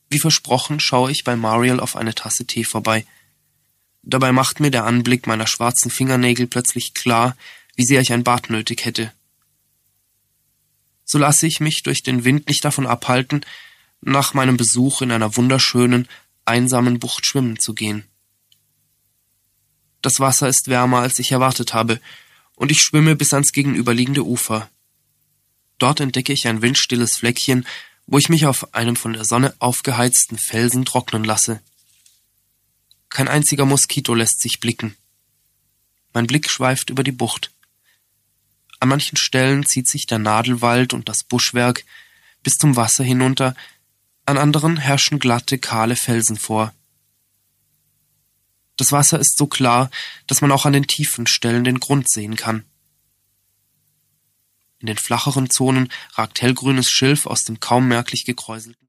Wie versprochen schaue ich bei Mariel auf eine Tasse Tee vorbei. Dabei macht mir der Anblick meiner schwarzen Fingernägel plötzlich klar, wie sehr ich ein Bad nötig hätte. So lasse ich mich durch den Wind nicht davon abhalten, nach meinem Besuch in einer wunderschönen, einsamen Bucht schwimmen zu gehen. Das Wasser ist wärmer, als ich erwartet habe, und ich schwimme bis ans gegenüberliegende Ufer. Dort entdecke ich ein windstilles Fleckchen, wo ich mich auf einem von der Sonne aufgeheizten Felsen trocknen lasse. Kein einziger Moskito lässt sich blicken. Mein Blick schweift über die Bucht. An manchen Stellen zieht sich der Nadelwald und das Buschwerk bis zum Wasser hinunter, an anderen herrschen glatte, kahle Felsen vor. Das Wasser ist so klar, dass man auch an den tiefen Stellen den Grund sehen kann. In den flacheren Zonen ragt hellgrünes Schilf aus dem kaum merklich gekräuselten